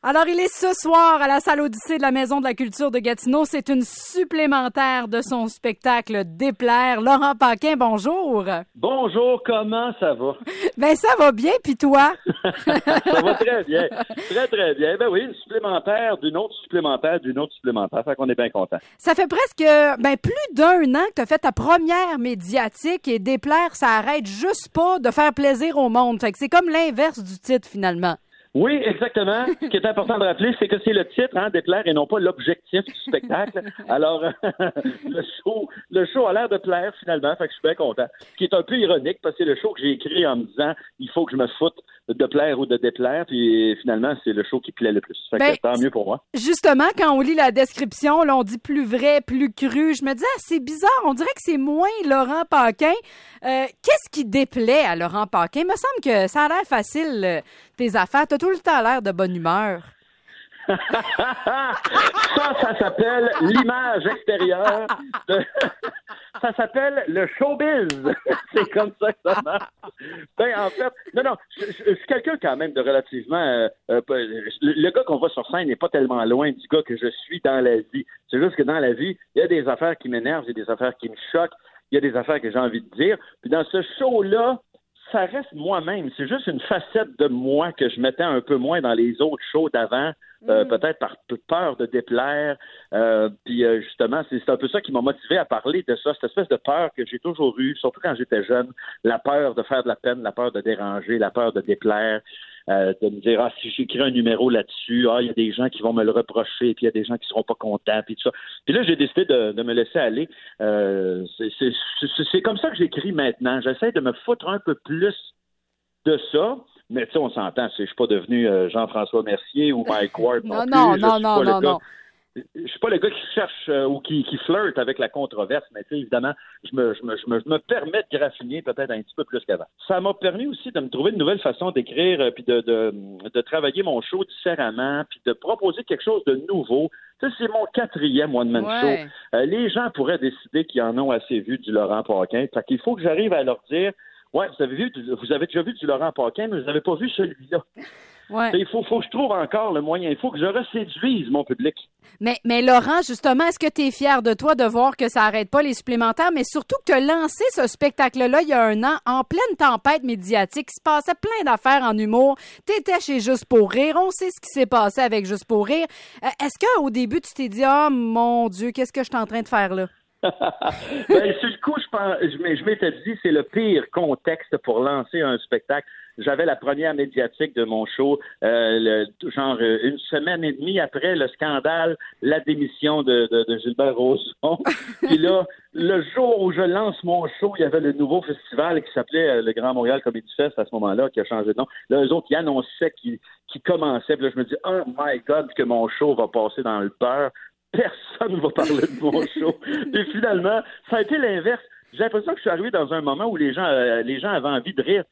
Alors, il est ce soir à la salle Odyssée de la Maison de la Culture de Gatineau. C'est une supplémentaire de son spectacle Déplaire. Laurent Paquin, bonjour. Bonjour, comment ça va? Ben, ça va bien, puis toi? Ça va très bien. Très, très bien. Ben oui, une supplémentaire d'une autre supplémentaire d'une autre supplémentaire. Fait qu'on est bien content. Ça fait presque, plus d'1 an que tu as fait ta première médiatique et Déplaire, ça arrête juste pas de faire plaisir au monde. Fait que c'est comme l'inverse du titre, finalement. Oui, exactement. Ce qui est important de rappeler, c'est que c'est le titre, Déplaire, et non pas l'objectif du spectacle. Alors, le show a l'air de plaire, finalement, fait que je suis bien content. Ce qui est un peu ironique, parce que c'est le show que j'ai écrit en me disant, il faut que je me foute de plaire ou de déplaire, puis finalement, c'est le show qui plaît le plus. Fait que tant mieux pour moi. Justement, quand on lit la description, là, on dit plus vrai, plus cru. Je me dis, c'est bizarre, on dirait que c'est moins Laurent Paquin. Qu'est-ce qui déplaît à Laurent Paquin? Il me semble que ça a l'air facile, tes affaires. T'as tout le temps l'air de bonne humeur. Ça s'appelle l'image extérieure. Ça s'appelle le showbiz. C'est comme ça que ça marche. Ben, en fait, non, je suis quelqu'un quand même de relativement... le gars qu'on voit sur scène n'est pas tellement loin du gars que je suis dans la vie. C'est juste que dans la vie, il y a des affaires qui m'énervent, il y a des affaires qui me choquent, il y a des affaires que j'ai envie de dire. Puis dans ce show-là, ça reste moi-même. C'est juste une facette de moi que je mettais un peu moins dans les autres shows d'avant, peut-être par peur de déplaire. Puis justement, c'est un peu ça qui m'a motivé à parler de ça, cette espèce de peur que j'ai toujours eue, surtout quand j'étais jeune, la peur de faire de la peine, la peur de déranger, la peur de déplaire. De me dire, si j'écris un numéro là-dessus, il y a des gens qui vont me le reprocher, puis il y a des gens qui seront pas contents, puis tout ça. Puis là, j'ai décidé de me laisser aller. C'est comme ça que j'écris maintenant. J'essaie de me foutre un peu plus de ça, mais tu sais, on s'entend, je suis pas devenu Jean-François Mercier ou Mike Ward non. Je suis pas le gars qui cherche ou qui flirte avec la controverse, mais tu sais, évidemment, je me permets de graffiner peut-être un petit peu plus qu'avant. Ça m'a permis aussi de me trouver une nouvelle façon d'écrire, puis de travailler mon show différemment, puis de proposer quelque chose de nouveau. Tu sais, c'est mon 4e one-man show. Les gens pourraient décider qu'ils en ont assez vu du Laurent Paquin. Fait qu'il faut que j'arrive à leur dire, vous avez déjà vu du Laurent Paquin, mais vous n'avez pas vu celui-là. Ouais. Il faut que je trouve encore le moyen. Il faut que je reséduise mon public. Mais Laurent, justement, est-ce que tu es fier de toi de voir que ça n'arrête pas les supplémentaires, mais surtout que tu as lancé ce spectacle-là il y a 1 an en pleine tempête médiatique. Il se passait plein d'affaires en humour. Tu étais chez Juste pour rire. On sait ce qui s'est passé avec Juste pour rire. Est-ce qu'au début, tu t'es dit « Oh mon Dieu, qu'est-ce que je suis en train de faire là? » Sur le coup, je m'étais dit c'est le pire contexte pour lancer un spectacle. J'avais la première médiatique de mon show, genre 1 semaine et demie après le scandale, la démission de Gilbert Rozon. Puis là, le jour où je lance mon show, il y avait le nouveau festival qui s'appelait le Grand Montréal Comedy Fest à ce moment-là, qui a changé de nom. Là, eux autres, ils annonçaient qu'ils commençaient. Puis là, je me dis, oh my God, que mon show va passer dans le beurre. Personne ne va parler de mon show. Et finalement, ça a été l'inverse. J'ai l'impression que je suis arrivé dans un moment où les gens avaient envie de rire,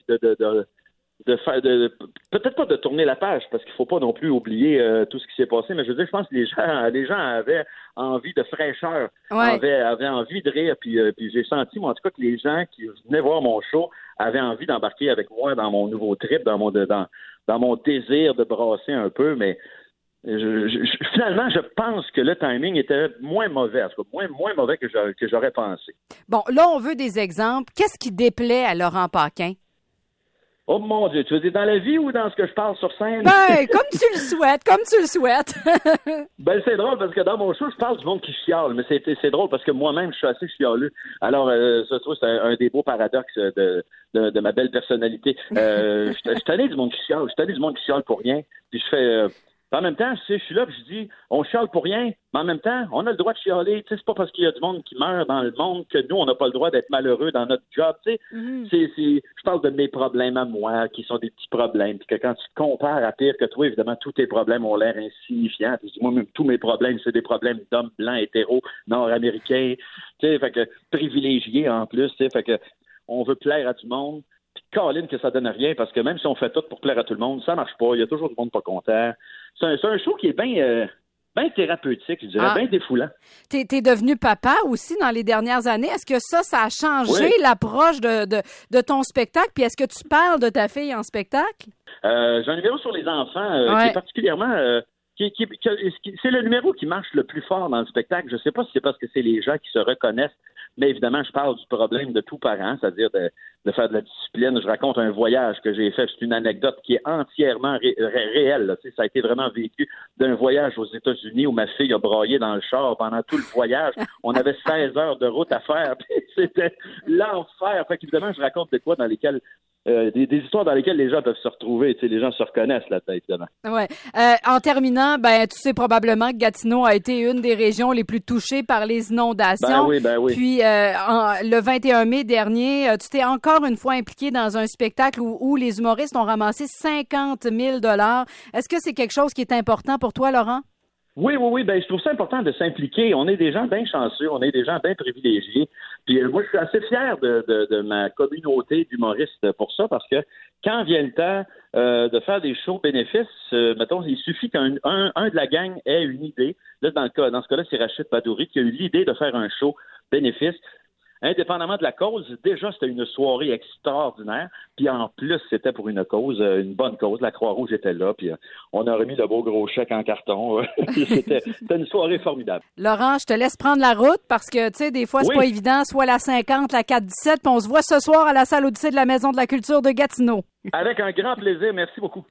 de faire, peut-être pas de tourner la page, parce qu'il faut pas non plus oublier tout ce qui s'est passé, mais je veux dire, je pense que les gens avaient envie de fraîcheur, avaient envie de rire, puis j'ai senti, moi, en tout cas, que les gens qui venaient voir mon show avaient envie d'embarquer avec moi dans mon nouveau trip, dans mon désir de brasser un peu, mais finalement, je pense que le timing était moins mauvais, en tout cas, moins mauvais que j'aurais pensé. Bon, là, on veut des exemples. Qu'est-ce qui déplaît à Laurent Paquin? Oh mon Dieu, tu veux dire dans la vie ou dans ce que je parle sur scène? Ben, comme tu le souhaites. Ben, c'est drôle parce que dans mon show, je parle du monde qui chiale, mais c'est drôle parce que moi-même, je suis assez chialeux. Alors, ça, c'est un des beaux paradoxes de ma belle personnalité. Je suis tanné du monde qui chiale pour rien. Puis je fais... en même temps, je suis là, puis je dis, on chiale pour rien, mais en même temps, on a le droit de chialer. Tu sais, c'est pas parce qu'il y a du monde qui meurt dans le monde que nous, on n'a pas le droit d'être malheureux dans notre job. Tu sais, je parle de mes problèmes à moi, qui sont des petits problèmes, puis que quand tu te compares à pire que toi, évidemment, tous tes problèmes ont l'air insignifiants. Puis moi-même, tous mes problèmes, c'est des problèmes d'hommes blancs, hétéros, nord-américains, tu sais, fait que privilégiés en plus, tu sais, fait que on veut plaire à du monde. Puis Colin que ça donne rien, parce que même si on fait tout pour plaire à tout le monde, ça marche pas. Il y a toujours du monde pas content. C'est un show qui est bien thérapeutique, je dirais, bien défoulant. T'es devenu papa aussi dans les dernières années. Est-ce que ça a changé l'approche de ton spectacle? Puis est-ce que tu parles de ta fille en spectacle? J'ai un numéro sur les enfants qui est particulièrement... c'est le numéro qui marche le plus fort dans le spectacle. Je ne sais pas si c'est parce que c'est les gens qui se reconnaissent, mais évidemment, je parle du problème de tout parent, c'est-à-dire de faire de la discipline. Je raconte un voyage que j'ai fait. C'est une anecdote qui est entièrement réelle. Là. Ça a été vraiment vécu d'un voyage aux États-Unis où ma fille a braillé dans le char pendant tout le voyage. On avait 16 heures de route à faire. C'était l'enfer. Fait qu'évidemment, je raconte des quoi dans lesquelles des histoires dans lesquelles les gens peuvent se retrouver. Les gens se reconnaissent là-dedans, évidemment. Ouais. En terminant, tu sais probablement que Gatineau a été une des régions les plus touchées par les inondations. Ben oui. Puis, le 21 mai dernier, tu t'es encore une fois impliqué dans un spectacle où les humoristes ont ramassé 50 000 $. Est-ce que c'est quelque chose qui est important pour toi, Laurent? Oui. Ben, je trouve ça important de s'impliquer. On est des gens bien chanceux, on est des gens bien privilégiés. Puis moi, je suis assez fier de ma communauté d'humoristes pour ça, parce que quand vient le temps de faire des shows bénéfices, mettons, il suffit qu'un de la gang ait une idée. Là, dans ce cas-là, c'est Rachid Badouri qui a eu l'idée de faire un show bénéfice. Indépendamment de la cause, déjà, c'était une soirée extraordinaire. Puis en plus, c'était pour une cause, une bonne cause. La Croix-Rouge était là, puis on a remis de beaux gros chèques en carton. C'était une soirée formidable. Laurent, je te laisse prendre la route parce que, tu sais, des fois, c'est pas évident. Soit la 50, la 417, puis on se voit ce soir à la salle Odyssée de la Maison de la Culture de Gatineau. Avec un grand plaisir. Merci beaucoup.